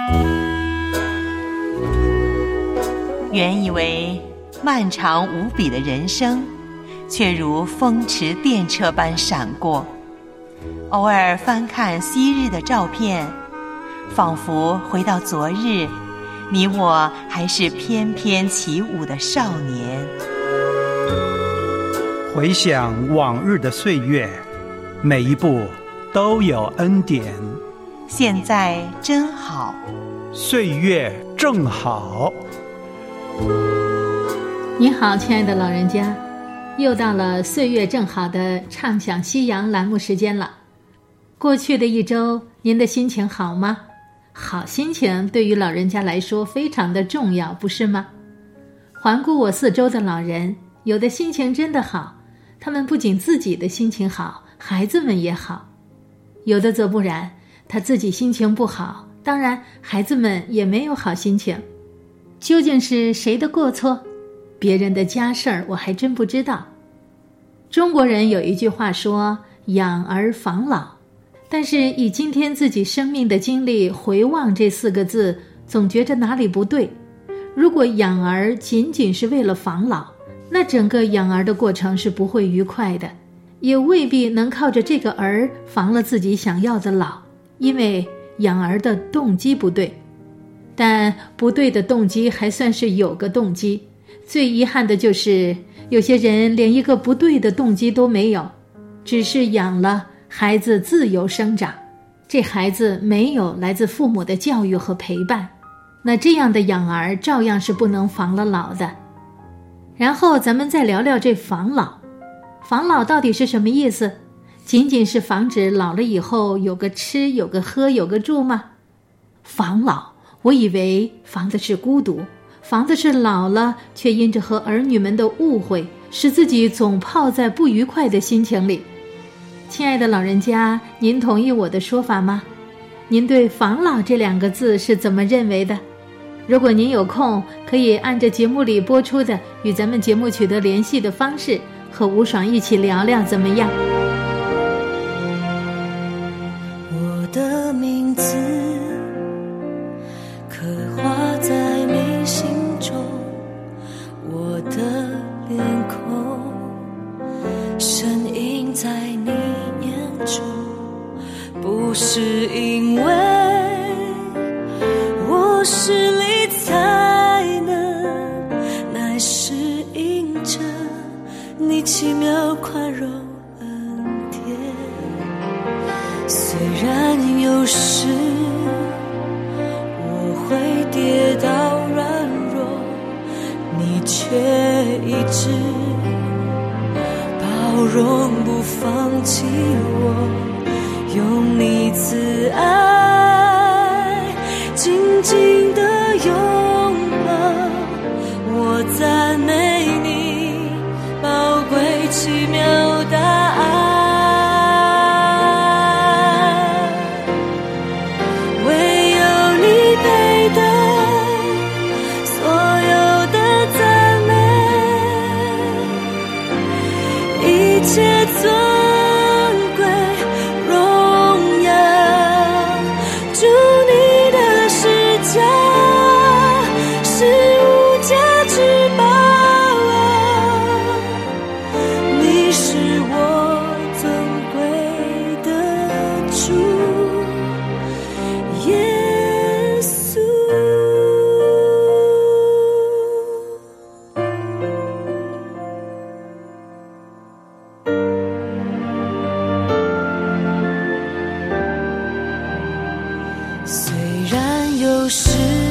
原以为漫长无比的人生，却如风驰电掣般闪过。偶尔翻看昔日的照片，仿佛回到昨日，你我还是翩翩起舞的少年。 回想往日的岁月，每一步都有恩典。 现在真好， 岁月正好。 你好，亲爱的老人家，又到了岁月正好的畅想夕阳栏目时间了。过去的一周，您的心情好吗？好心情对于老人家来说非常的重要，不是吗？环顾我四周的老人，有的心情真的好，他们不仅自己的心情好，孩子们也好；有的则不然，他自己心情不好，当然孩子们也没有好心情。究竟是谁的过错？别人的家事儿我还真不知道。中国人有一句话说养儿防老，但是以今天自己生命的经历回望这四个字，总觉着哪里不对。如果养儿仅仅是为了防老，那整个养儿的过程是不会愉快的，也未必能靠着这个儿防了自己想要的老，因为养儿的动机不对。但不对的动机还算是有个动机，最遗憾的就是有些人连一个不对的动机都没有，只是养了孩子自由生长，这孩子没有来自父母的教育和陪伴，那这样的养儿照样是不能防了老的。然后咱们再聊聊这防老。防老到底是什么意思？仅仅是防止老了以后有个吃有个喝有个住吗？防老我以为防的是孤独，防的是老了却因着和儿女们的误会，使自己总泡在不愉快的心情里。亲爱的老人家，您同意我的说法吗？您对防老这两个字是怎么认为的？如果您有空，可以按着节目里播出的与咱们节目取得联系的方式，和吴爽一起聊聊怎么样？ 我的名字刻画在你心中，我的脸孔深印在你眼中，不是因为我实力才能，乃是因着你奇妙宽容恩典。虽然有时我会跌倒软弱，你却一直包容不放弃我，用你慈爱紧紧地拥抱我，赞美你宝贵奇妙大爱。唯有你配得所有的赞美，一切尊贵荣耀，主你的施加是无价之宝啊，你是我尊贵的主耶稣。虽然有时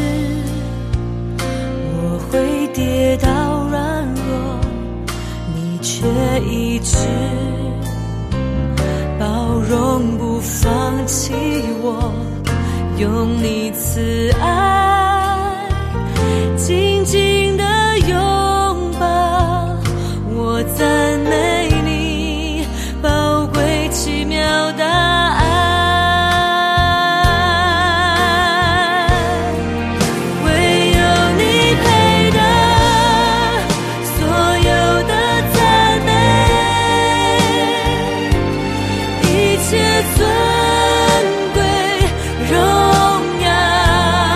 我会跌倒软弱，你却一直包容不放弃我，用你慈爱紧紧地拥抱我，赞美你宝贵奇妙大爱。尊贵荣耀，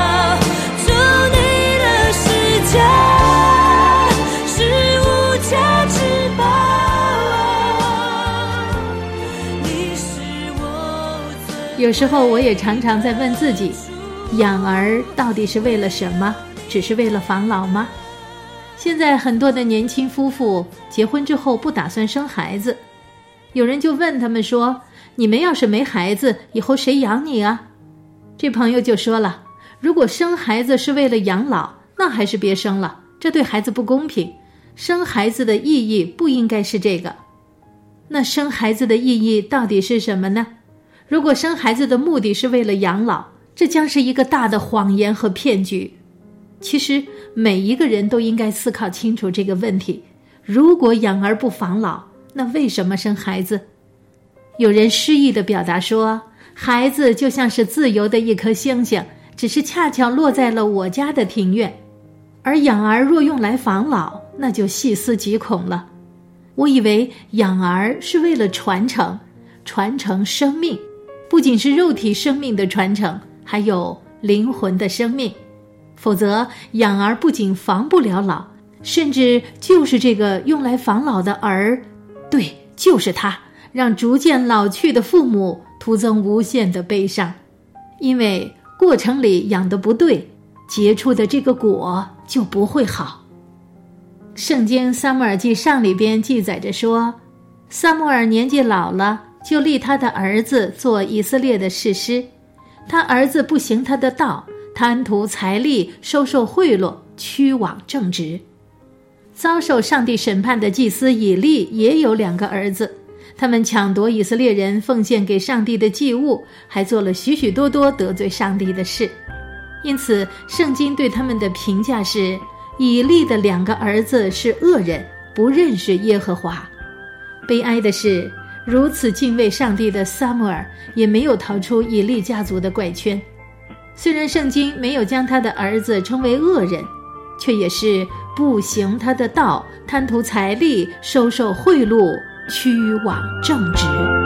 有时候我也常常在问自己，养儿到底是为了什么？只是为了防老吗？现在很多的年轻夫妇结婚之后不打算生孩子，有人就问他们说，你们要是没孩子，以后谁养你啊？这朋友就说了，如果生孩子是为了养老，那还是别生了，这对孩子不公平。生孩子的意义不应该是这个。那生孩子的意义到底是什么呢？如果生孩子的目的是为了养老，这将是一个大的谎言和骗局。其实每一个人都应该思考清楚这个问题，如果养儿不防老，那为什么生孩子？有人诗意地表达说，孩子就像是自由的一颗星星，只是恰巧落在了我家的庭院，而养儿若用来防老，那就细思极恐了。我以为养儿是为了传承生命，不仅是肉体生命的传承，还有灵魂的生命。否则养儿不仅防不了老，甚至就是这个用来防老的儿，对，就是他，让逐渐老去的父母徒增无限的悲伤。因为过程里养得不对，结出的这个果就不会好。圣经撒母耳记上里边记载着说，撒母耳年纪老了，就立他的儿子做以色列的士师。他儿子不行他的道，贪图财力，收受贿赂，屈枉正直。遭受上帝审判的祭司以利也有2个儿子，他们抢夺以色列人奉献给上帝的祭物，还做了许许多多得罪上帝的事。因此圣经对他们的评价是，以利的2个儿子是恶人，不认识耶和华。悲哀的是，如此敬畏上帝的撒母耳也没有逃出以利家族的怪圈。虽然圣经没有将他的儿子称为恶人，却也是不行他的道，贪图财力，收受贿赂，屈枉正直。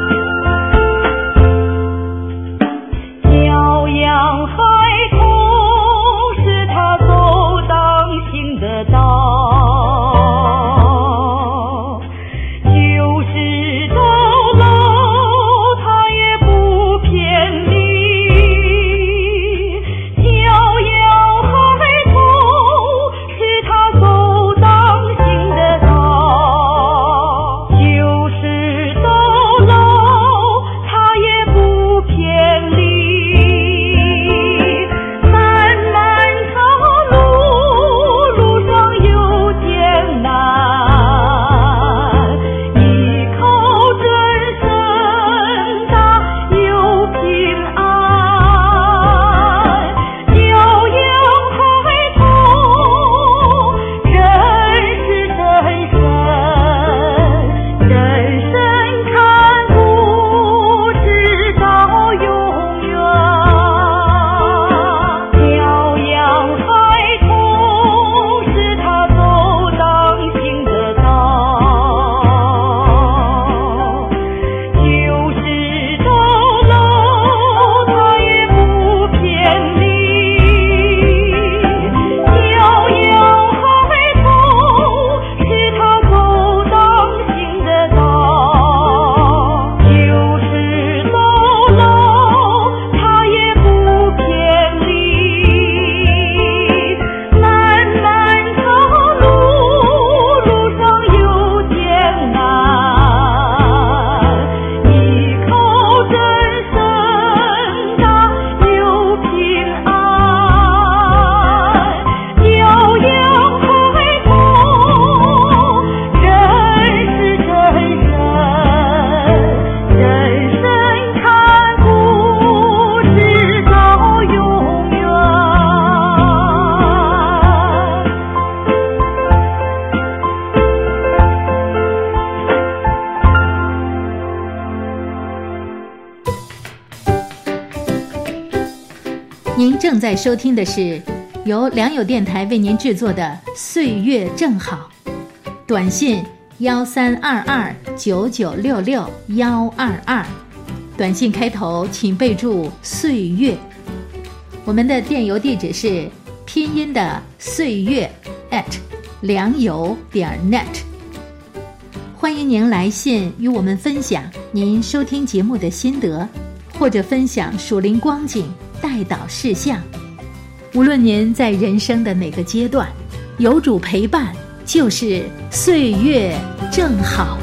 教养孩童，使他走当行的道，就是到老他也不偏离。教养孩童，使他走当行的道，就是到老他也不偏离。漫漫长路，路上有艰难，依靠真神大有平安。教养孩童，真是真神，真神看顾，直到永远。教养孩童，使他走当行的道，就是到老他也不偏离。教养孩童，使他走当行的道，就是到老他也不偏离。漫漫长路，路上有艰难，依靠真神大有平安。教养孩童，真是真神，真神看顾，直到永远。 您正在收听的是由良友电台为您制作的《岁月正好》，短信132299662122，短信开头请备注岁月。我们的电邮地址是拼音的岁月良友.net。欢迎您来信与我们分享您收听节目的心得， 或者分享属灵光景、代祷事项。无论您在人生的哪个阶段，有主陪伴，就是岁月正好。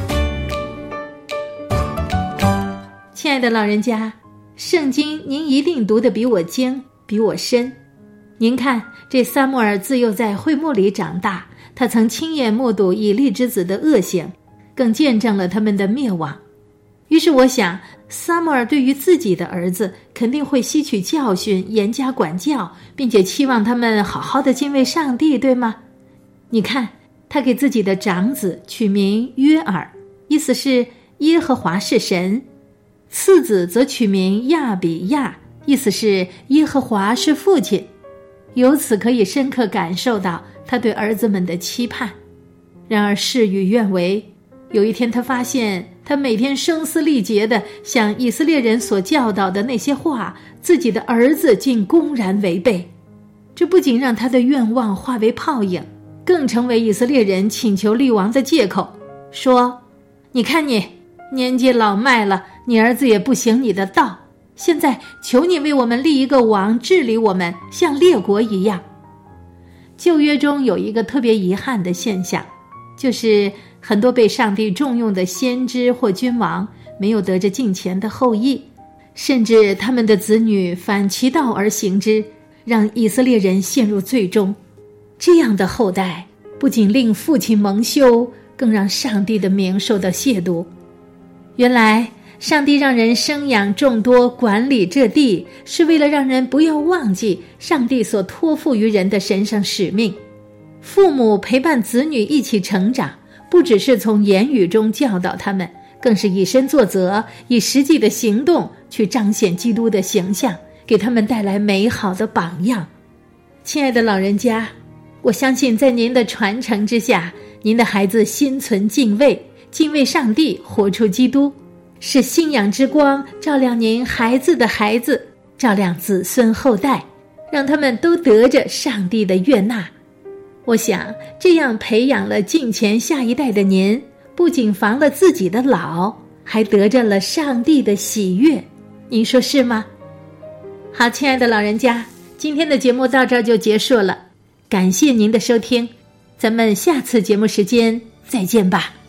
亲爱的老人家，圣经您一定读得比我精，比我深。您看，这撒母耳自幼在会幕里长大，他曾亲眼目睹以利之子的恶行，更见证了他们的灭亡。于是我想，撒母耳对于自己的儿子肯定会吸取教训，严加管教，并且期望他们好好的敬畏上帝，对吗？你看，他给自己的长子取名约尔，意思是耶和华是神；次子则取名亚比亚，意思是耶和华是父亲。由此可以深刻感受到他对儿子们的期盼。然而事与愿违，有一天他发现，他每天声嘶力竭地向以色列人所教导的那些话，自己的儿子竟公然违背。这不仅让他的愿望化为泡影，更成为以色列人请求立王的借口，说：你看你年纪老迈了，你儿子也不行你的道，现在求你为我们立一个王，治理我们，像列国一样。旧约中有一个特别遗憾的现象，就是很多被上帝重用的先知或君王没有得着敬虔的后裔，甚至他们的子女反其道而行之，让以色列人陷入罪中。这样的后代不仅令父亲蒙羞，更让上帝的名受到亵渎。原来上帝让人生养众多，管理这地，是为了让人不要忘记上帝所托付于人的神圣使命。父母陪伴子女一起成长，不只是从言语中教导他们，更是以身作则，以实际的行动去彰显基督的形象，给他们带来美好的榜样。亲爱的老人家，我相信在您的传承之下，您的孩子心存敬畏，敬畏上帝，活出基督，是信仰之光，照亮您孩子的孩子，照亮子孙后代，让他们都得着上帝的悦纳。我想这样培养了敬虔下一代的您，不仅防了自己的老，还得着了上帝的喜悦。您说是吗？好，亲爱的老人家，今天的节目到这儿就结束了，感谢您的收听，咱们下次节目时间再见吧。